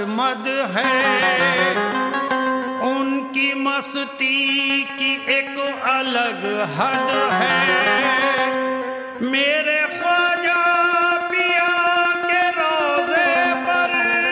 सरमद है। उनकी मस्ती की एक अलग हद है। मेरे ख्वाजा पिया के रोज़े पर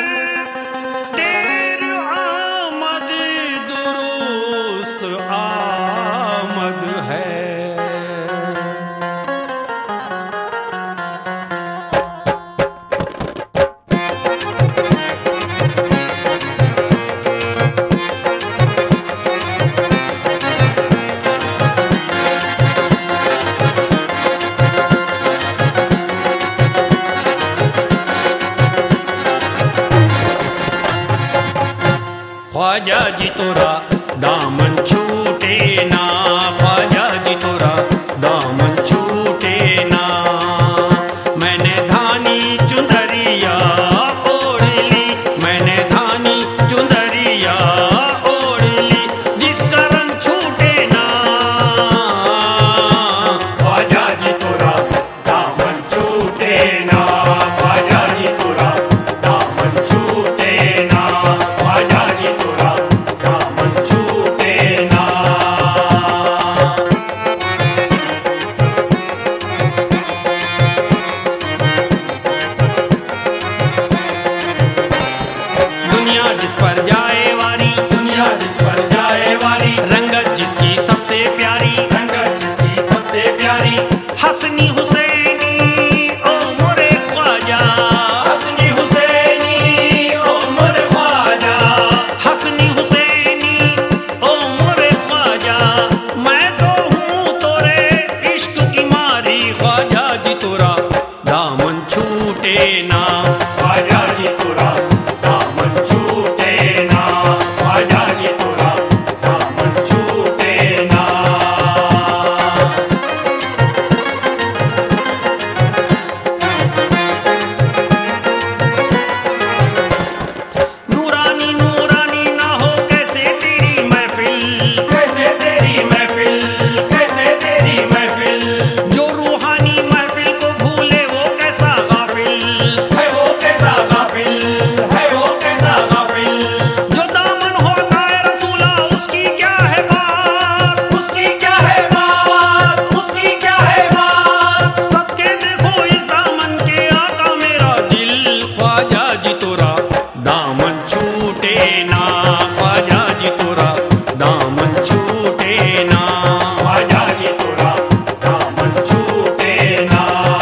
देर आमद दुरुस्त आमद है। ख्वाजा जी तोरा दामन छूटे ना, ख्वाजा जी तोरा दामन छूटे ना। मैंने धानी चुंदरिया ओढ़ ली, मैंने धानी चुंदरिया ओढ़ ली, जिसका रंग छूटे ना। ख्वाजा जी तोरा दामन छूटे ना, ख्वाजा जी तोरा दामन छूटे ना, ख्वाजा जी तोरा दामन छूटे ना। दुनिया जिस पर जाए वारी, दुनिया जिस पर जाए वारी, रंगत जिसकी सबसे प्यारी, रंगत जिसकी सबसे प्यारी। हसनी हुसैनी ओ मोरे ख्वाजा, हसनी हुसैनी ओ मोरे ख्वाजा, हसनी हुसैनी ओ मोरे ख्वाजा। मैं तो हूँ तोरे इश्क की मारी, ख्वाजा जी तोरा दामन छूटे ना, ख्वाजा जी तोरा दामन छूटे ना, ख्वाजा जी तोरा दामन छूटे ना। नूरानी नूरानी ना हो कैसे तेरी महफिल, कैसे तेरी महफिल, कैसे तेरी महफिल। जो रूहानी महफिल को भूले वो कैसा गाफिल है, वो कैसा गाफिल है, वो कैसा गाफिल। जो दामन होता है रसूला उसकी क्या है बात, उसकी क्या है बात, उसकी क्या है बात। सबके देखो इस दामन के आका मेरा दिल, ख्वाजा जी तोरा दामन छूटे ना, ख्वाजा जी तोरा दामन छूटे ना, ख्वाजा जी तोरा दामन छूटे ना।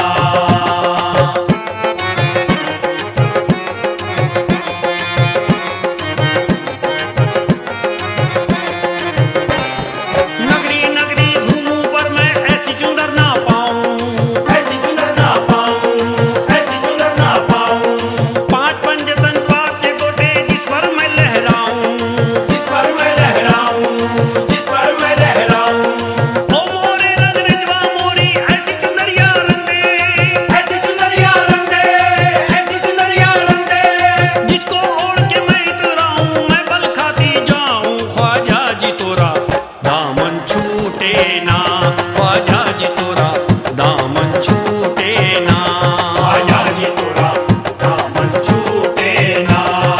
नगरी नगरी घूमूं पर मैं ऐसी चुंदर ना पाऊं, ऐसी चुंदर ना पाऊं, ऐसी चुंदर ना पाऊं। पांच पंजतन पाक के गोटे जिस पर मैं लहराऊं, जिस पर मैं लहराऊं, जिस पर मैं लहराऊं। ओ मोरे रंग रिजवा मोरी ऐसी चुंदरिया रंग दे, ऐसी चुंदरिया रंग दे, ऐसी चुंदरिया रंग दे। जिसको ओढ़ के मैं इतराऊं मैं बल खाती जाऊं, ख्वाजा जी तोरा दामन छूटे ना, ख्वाजा जी तोरा दामन छूटे ना, ख्वाजा जी तोरा दामन छूटे ना।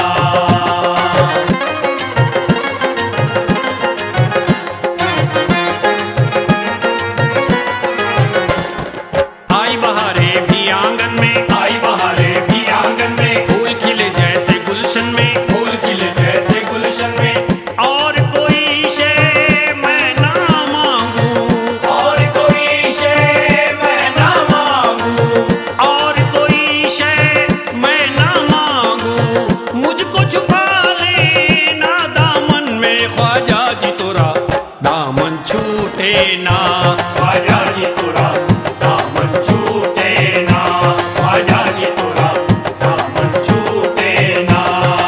आई बहारे भी आंगन में, आई बहारे भी आंगन में। फूल खिले जैसे गुलशन में, फूल खिले जैसे गुलशन में। और कोई शे मैं ना मांगू, और कोई शे मैं ना मांगू, और कोई शे मैं ना मांगू। मुझको छुपा लेना दामन में, ख्वाजा जी तोरा दामन छूटे ना, ख्वाजा जी तोरा दामन छूटे ना, ख्वाजा जी तोरा दामन छूटे ना।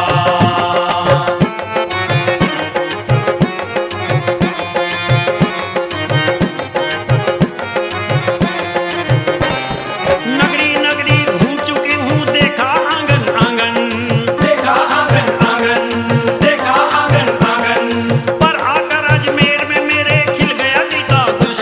नगरी नगरी घूम चुकी हूँ, देखा आंगन आंगन, देखा आंगन आंगन, देखा आंगन आंगन। पर आकर अजमेर में मेरे खिल गया दिल का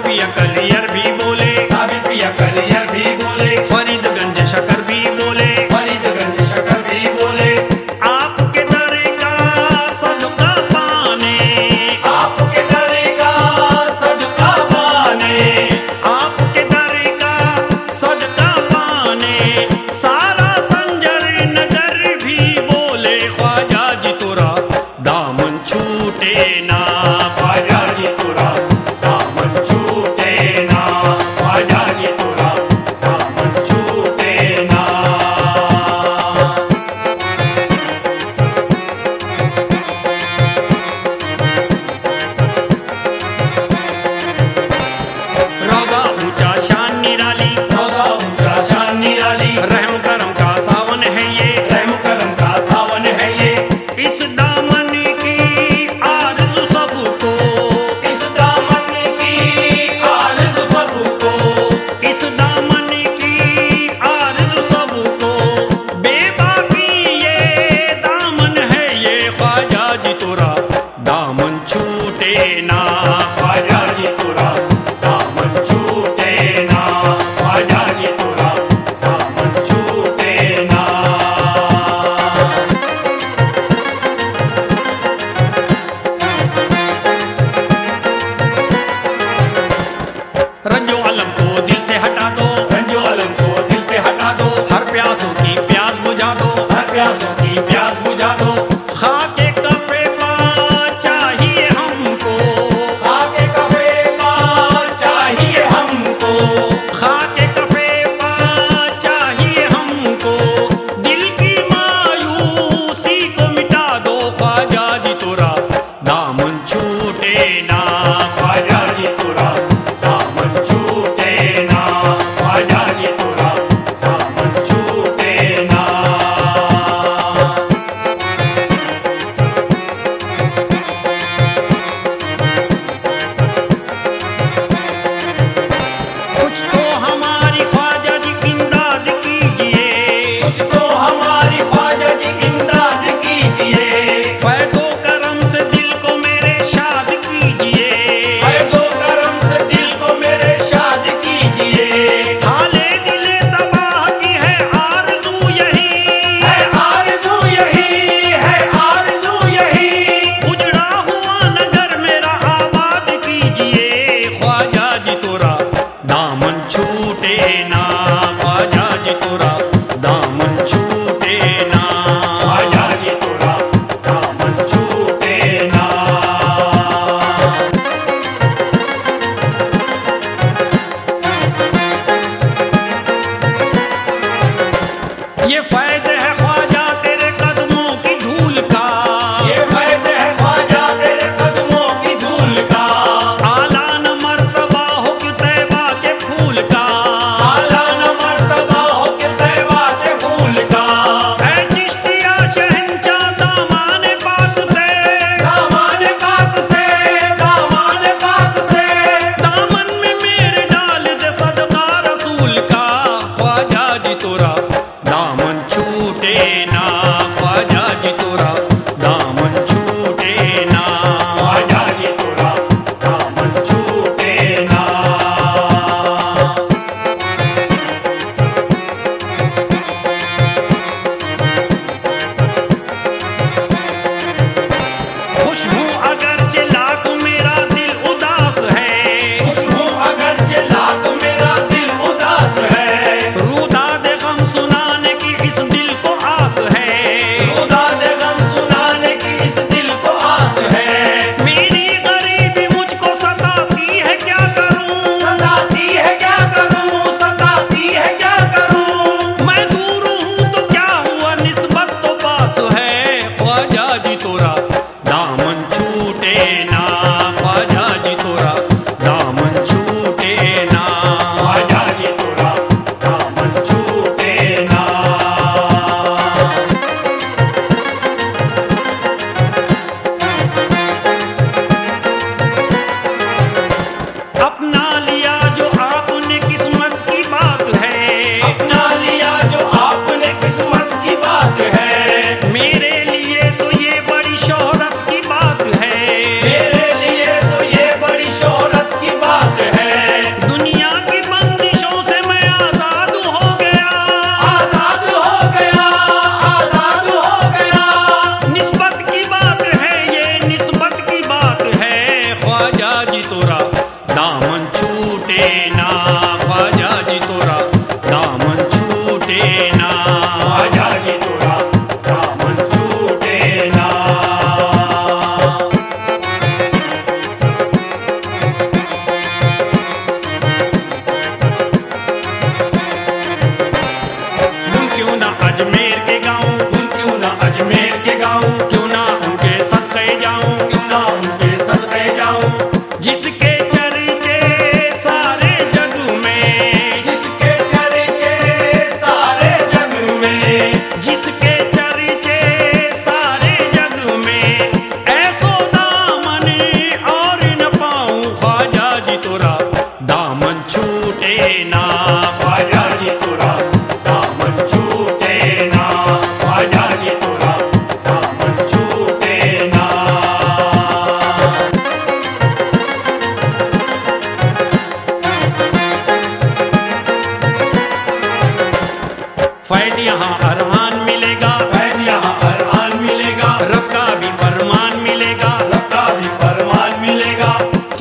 पिया कलियर भी बोले, साबिर पिया कलियर भी बोले, फरीदगंज शकर भी बोले, फरीदगंज शकर भी बोले, आपके दर का सदका पाने, आपके दर का सदका पाने, आपके दर का सदका पाने, सारा संजर नगर भी बोले, ख्वाजा जी तोरा दामन छूटे ना, ख्वाजा जी तोरा दामन छूटे ना, ख्वाजा जी तोरा दामन छूटे ना। रौदा ऊंचा शान निराली, रौदा ऊंचा शान निराली, रहम करम का सावन है ये, रहम करम का सावन है ये, इस दामन की आरज़ू सबको, इस दामन की आरज़ू सबको, इस दामन की आरज़ू सबको, बेबाकी ये दामन है ये, ख्वाजा जी तोरा दामन छूटे ना, ख्वाजा जी तोरा दामन छूटे ना, ख्वाजा जी तोरा दामन छूटे ना। रंजो अलम को दिल से हटा दो, रंजो अलम को दिल से हटा दो, हर प्यासों की प्यास बुझा दो, हर प्यासों की प्यास बुझा दो, खाके कफे पा चाहिए हमको, आके कफे पा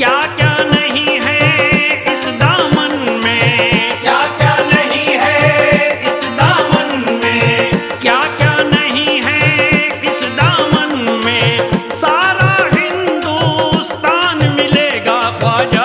क्या क्या नहीं है इस दामन में, क्या क्या नहीं है इस दामन में, क्या क्या नहीं है इस दामन में, सारा हिंदुस्तान मिलेगा ख्वाजा